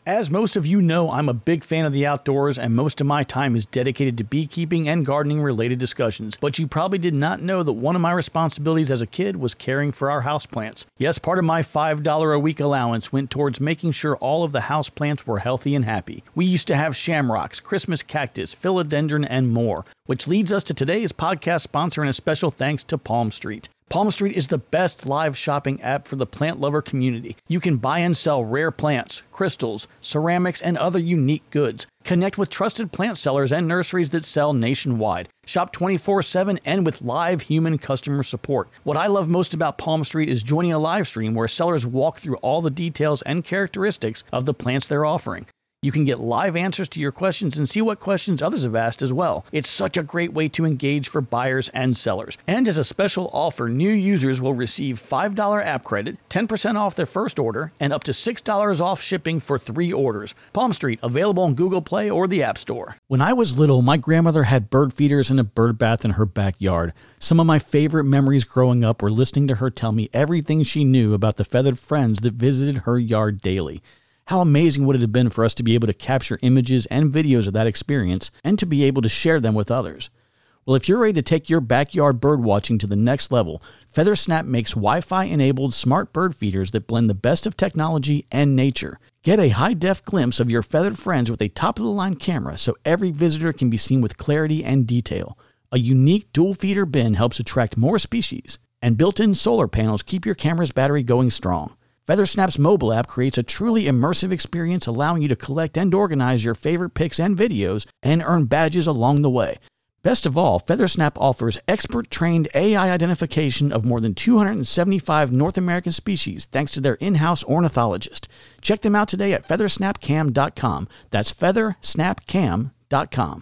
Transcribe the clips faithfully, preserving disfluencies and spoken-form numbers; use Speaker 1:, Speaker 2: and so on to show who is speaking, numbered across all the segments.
Speaker 1: As most of you know, I'm a big fan of the outdoors, and most of my time is dedicated to beekeeping and gardening related discussions. But you probably did not know that one of my responsibilities as a kid was caring for our houseplants. Yes, part of my five dollars a week allowance went towards making sure all of the houseplants were healthy and happy. We used to have shamrocks, Christmas cactus, philodendron, and more, which leads us to today's podcast sponsor and a special thanks to Palm Street. Palm Street is the best live shopping app for the plant lover community. You can buy and sell rare plants, crystals, ceramics, and other unique goods. Connect with trusted plant sellers and nurseries that sell nationwide. Shop twenty-four seven and with live human customer support. What I love most about Palm Street is joining a live stream where sellers walk through all the details and characteristics of the plants they're offering. You can get live answers to your questions and see what questions others have asked as well. It's such a great way to engage for buyers and sellers. And as a special offer, new users will receive five dollars app credit, ten percent off their first order, and up to six dollars off shipping for three orders. Palm Street, available on Google Play or the App Store. When I was little, my grandmother had bird feeders and a bird bath in her backyard. Some of my favorite memories growing up were listening to her tell me everything she knew about the feathered friends that visited her yard daily. How amazing would it have been for us to be able to capture images and videos of that experience and to be able to share them with others? Well, if you're ready to take your backyard bird watching to the next level, FeatherSnap makes Wi-Fi enabled smart bird feeders that blend the best of technology and nature. Get a high-def glimpse of your feathered friends with a top-of-the-line camera so every visitor can be seen with clarity and detail. A unique dual feeder bin helps attract more species, and built-in solar panels keep your camera's battery going strong. FeatherSnap's mobile app creates a truly immersive experience, allowing you to collect and organize your favorite pics and videos and earn badges along the way. Best of all, FeatherSnap offers expert-trained A I identification of more than two hundred seventy-five North American species thanks to their in-house ornithologist. Check them out today at feather snap cam dot com. That's feather snap cam dot com.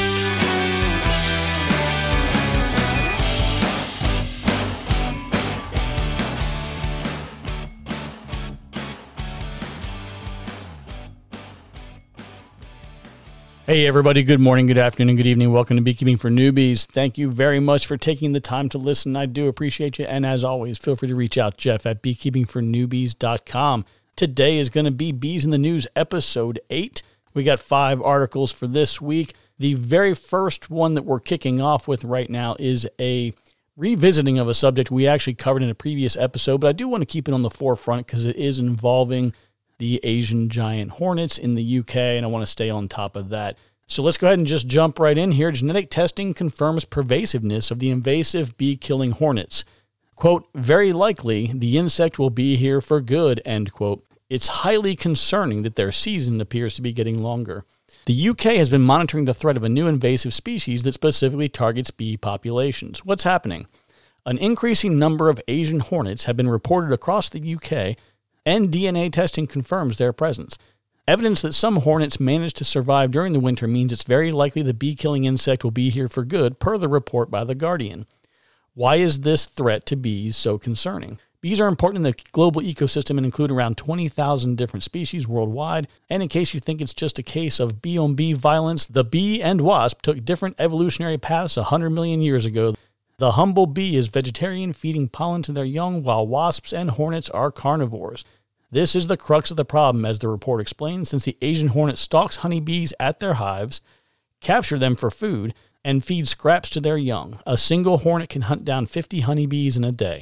Speaker 1: Hey everybody, good morning, good afternoon, good evening. Welcome to Beekeeping for Newbies. Thank you very much for taking the time to listen. I do appreciate you. And as always, feel free to reach out, Jeff at beekeeping for newbies dot com. Today is going to be Bees in the News episode eight. We got five articles for this week. The very first one that we're kicking off with right now is a revisiting of a subject we actually covered in a previous episode, but I do want to keep it on the forefront because it is involving the Asian giant hornets in the U K, and I want to stay on top of that. So let's go ahead and just jump right in here. Genetic testing confirms pervasiveness of the invasive bee-killing hornets. Quote, very likely the insect will be here for good, end quote. It's highly concerning that their season appears to be getting longer. The U K has been monitoring the threat of a new invasive species that specifically targets bee populations. What's happening? An increasing number of Asian hornets have been reported across the U K, and D N A testing confirms their presence. Evidence that some hornets managed to survive during the winter means it's very likely the bee-killing insect will be here for good, per the report by The Guardian. Why is this threat to bees so concerning? Bees are important in the global ecosystem and include around twenty thousand different species worldwide. And in case you think it's just a case of bee-on-bee violence, the bee and wasp took different evolutionary paths one hundred million years ago. The humble bee is vegetarian, feeding pollen to their young, while wasps and hornets are carnivores. This is the crux of the problem, as the report explains, since the Asian hornet stalks honeybees at their hives, capture them for food, and feed scraps to their young. A single hornet can hunt down fifty honeybees in a day.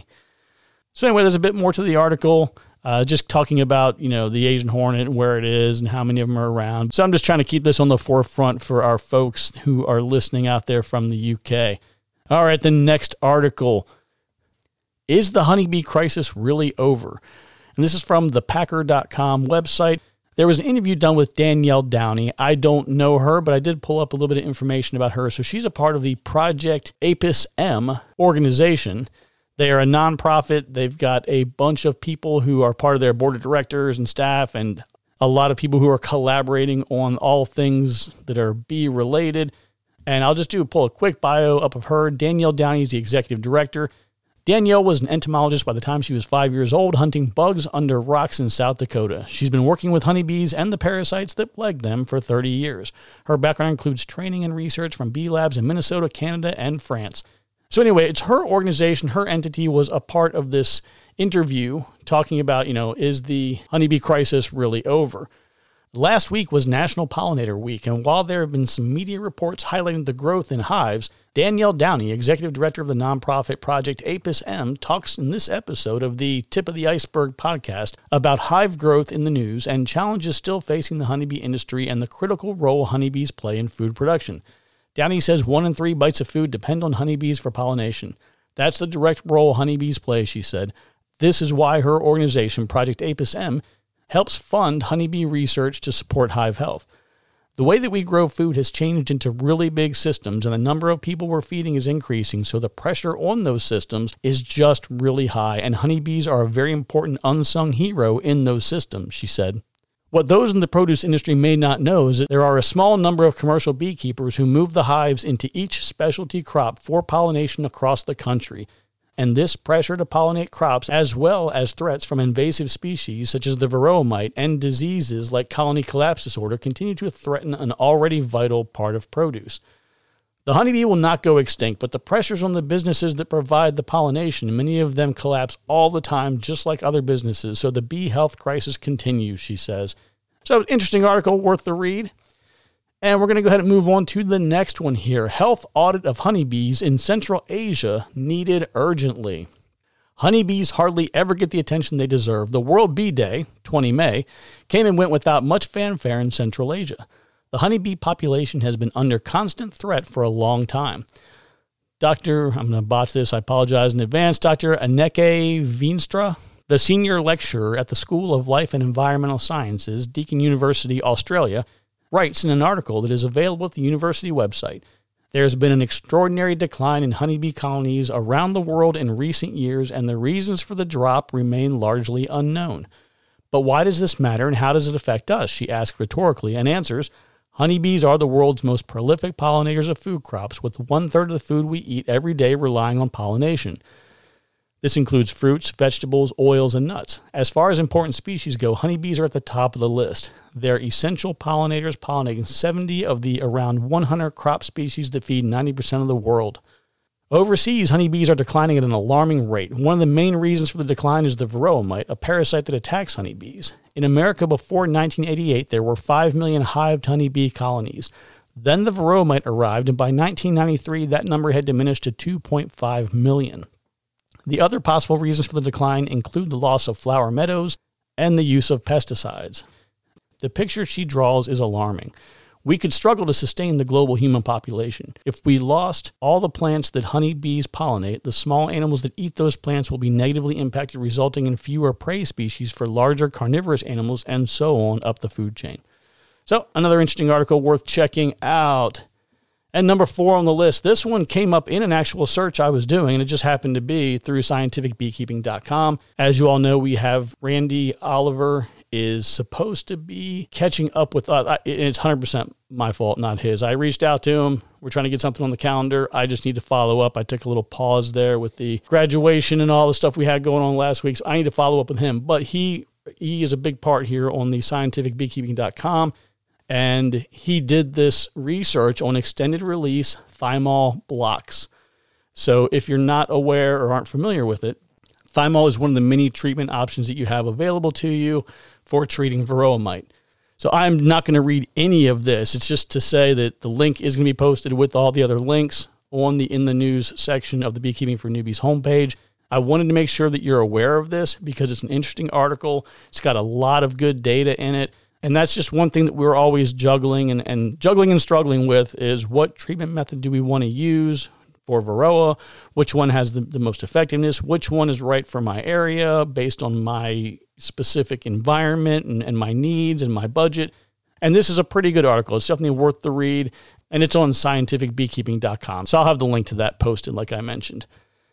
Speaker 1: So anyway, there's a bit more to the article, uh, just talking about, you know, the Asian hornet and where it is and how many of them are around. So I'm just trying to keep this on the forefront for our folks who are listening out there from the U K. All right, the next article. Is the honeybee crisis really over? And this is from the packer dot com website. There was an interview done with Danielle Downey. I don't know her, but I did pull up a little bit of information about her. So she's a part of the Project Apis M organization. They are a nonprofit. They've got a bunch of people who are part of their board of directors and staff, and a lot of people who are collaborating on all things that are bee related. And I'll just do pull a quick bio up of her. Danielle Downey is the executive director. Danielle was an entomologist by the time she was five years old, hunting bugs under rocks in South Dakota. She's been working with honeybees and the parasites that plague them for thirty years. Her background includes training and research from bee labs in Minnesota, Canada, and France. So anyway, it's her organization, her entity was a part of this interview talking about, you know, is the honeybee crisis really over? Last week was National Pollinator Week, and while there have been some media reports highlighting the growth in hives, Danielle Downey, executive director of the nonprofit project Apis M, talks in this episode of the Tip of the Iceberg podcast about hive growth in the news and challenges still facing the honeybee industry and the critical role honeybees play in food production. Downey says one in three bites of food depend on honeybees for pollination. That's the direct role honeybees play, she said. This is why her organization, Project Apis M, helps fund honeybee research to support hive health. The way that we grow food has changed into really big systems, and the number of people we're feeding is increasing, so the pressure on those systems is just really high, and honeybees are a very important unsung hero in those systems, she said. What those in the produce industry may not know is that there are a small number of commercial beekeepers who move the hives into each specialty crop for pollination across the country. And this pressure to pollinate crops, as well as threats from invasive species such as the varroa mite and diseases like colony collapse disorder, continue to threaten an already vital part of produce. The honeybee will not go extinct, but the pressures on the businesses that provide the pollination, many of them collapse all the time, just like other businesses. So the bee health crisis continues, she says. So, interesting article, worth the read. And we're going to go ahead and move on to the next one here. Health audit of honeybees in Central Asia needed urgently. Honeybees hardly ever get the attention they deserve. The World Bee Day, the twentieth of May, came and went without much fanfare in Central Asia. The honeybee population has been under constant threat for a long time. Doctor, I'm going to botch this, I apologize in advance, Doctor Anneke Veenstra, the senior lecturer at the School of Life and Environmental Sciences, Deakin University, Australia, writes in an article that is available at the university website, there has been an extraordinary decline in honeybee colonies around the world in recent years, and the reasons for the drop remain largely unknown. But why does this matter, and how does it affect us? She asks rhetorically, and answers, honeybees are the world's most prolific pollinators of food crops, with one-third of the food we eat every day relying on pollination. This includes fruits, vegetables, oils, and nuts. As far as important species go, honeybees are at the top of the list. They're essential pollinators, pollinating seventy of the around one hundred crop species that feed ninety percent of the world. Overseas, honeybees are declining at an alarming rate. One of the main reasons for the decline is the varroa mite, a parasite that attacks honeybees. In America before nineteen eighty-eight, there were five million hived honeybee colonies. Then the varroa mite arrived, and by nineteen ninety-three, that number had diminished to two point five million. The other possible reasons for the decline include the loss of flower meadows and the use of pesticides. The picture she draws is alarming. We could struggle to sustain the global human population. If we lost all the plants that honeybees pollinate, the small animals that eat those plants will be negatively impacted, resulting in fewer prey species for larger carnivorous animals, and so on up the food chain. So, another interesting article worth checking out. And number four on the list, this one came up in an actual search I was doing, and it just happened to be through scientific beekeeping dot com. As you all know, we have Randy Oliver is supposed to be catching up with us. I, it's one hundred percent my fault, not his. I reached out to him. We're trying to get something on the calendar. I just need to follow up. I took a little pause there with the graduation and all the stuff we had going on last week, so I need to follow up with him. But he he is a big part here on the scientific beekeeping dot com. And he did this research on extended release thymol blocks. So if you're not aware or aren't familiar with it, thymol is one of the many treatment options that you have available to you for treating varroa mite. So I'm not going to read any of this. It's just to say that the link is going to be posted with all the other links on the In the News section of the Beekeeping for Newbies homepage. I wanted to make sure that you're aware of this because it's an interesting article. It's got a lot of good data in it. And that's just one thing that we're always juggling and, and juggling and struggling with is what treatment method do we want to use for varroa? Which one has the, the most effectiveness? Which one is right for my area based on my specific environment and, and my needs and my budget? And this is a pretty good article. It's definitely worth the read. And it's on scientific beekeeping dot com. So I'll have the link to that posted like I mentioned.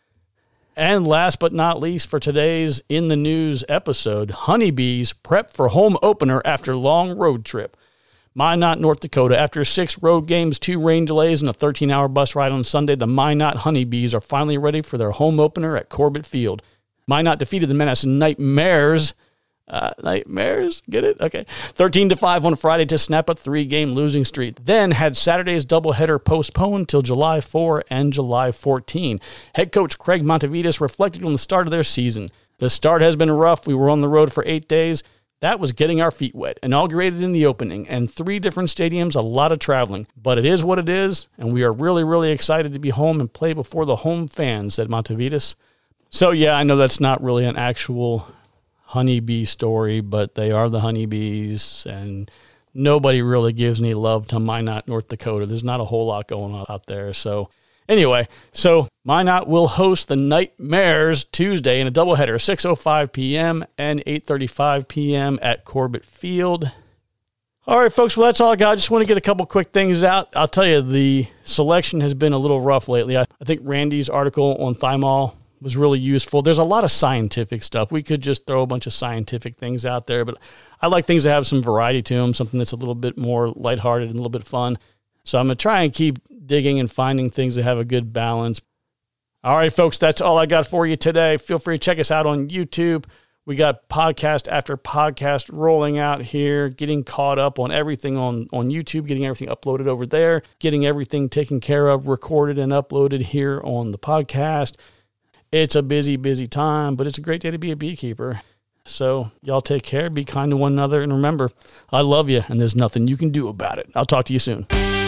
Speaker 1: And last but not least for today's In the News episode, honeybees prep for home opener after long road trip. Minot, North Dakota. After six road games, two rain delays, and a thirteen-hour bus ride on Sunday, the Minot honeybees are finally ready for their home opener at Corbett Field. Minot defeated the Madison Nightmares. Uh, Nightmares? Get it? Okay. thirteen to five on Friday to snap a three-game losing streak. Then had Saturday's doubleheader postponed till July fourth and July fourteenth. Head coach Craig Montevides reflected on the start of their season. The start has been rough. We were on the road for eight days. That was getting our feet wet. Inaugurated in the opening, and three different stadiums, a lot of traveling. But it is what it is, and we are really, really excited to be home and play before the home fans at Montevitas. So, yeah, I know that's not really an actual honeybee story, but they are the honeybees, and nobody really gives any love to Minot, North Dakota. There's not a whole lot going on out there. So, anyway, so Minot will host the Nightmares Tuesday in a doubleheader, six oh five p.m. and eight thirty-five p.m. at Corbett Field. All right, folks, well, that's all I got. I just want to get a couple quick things out. I'll tell you, the selection has been a little rough lately. I, I think Randy's article on Thymol was really useful. There's a lot of scientific stuff. We could just throw a bunch of scientific things out there, but I like things that have some variety to them, something that's a little bit more lighthearted and a little bit fun. So I'm going to try and keep digging and finding things that have a good balance. All right, folks, that's all I got for you today. Feel free to check us out on YouTube. We got podcast after podcast rolling out here, getting caught up on everything on, on YouTube, getting everything uploaded over there, getting everything taken care of, recorded and uploaded here on the podcast. It's a busy, busy time, but it's a great day to be a beekeeper. So y'all take care, be kind to one another, and remember, I love you, and there's nothing you can do about it. I'll talk to you soon.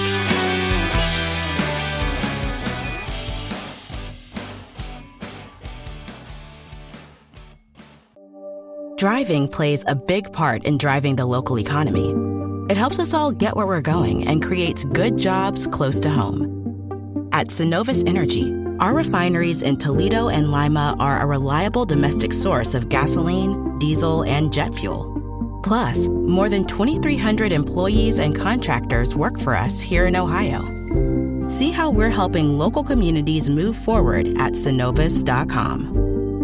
Speaker 2: Driving plays a big part in driving the local economy. It helps us all get where we're going and creates good jobs close to home. At Synovus Energy, our refineries in Toledo and Lima are a reliable domestic source of gasoline, diesel, and jet fuel. Plus, more than twenty-three hundred employees and contractors work for us here in Ohio. See how we're helping local communities move forward at Synovus dot com.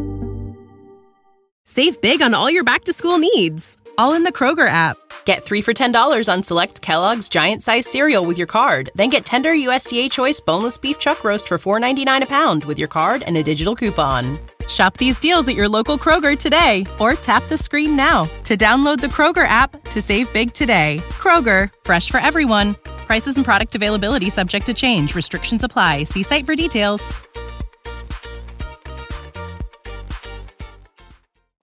Speaker 3: Save big on all your back-to-school needs, all in the Kroger app. Get three for ten dollars on select Kellogg's Giant-Size cereal with your card. Then get tender U S D A Choice Boneless Beef Chuck Roast for four ninety-nine a pound with your card and a digital coupon. Shop these deals at your local Kroger today, or tap the screen now to download the Kroger app to save big today. Kroger, fresh for everyone. Prices and product availability subject to change. Restrictions apply. See site for details.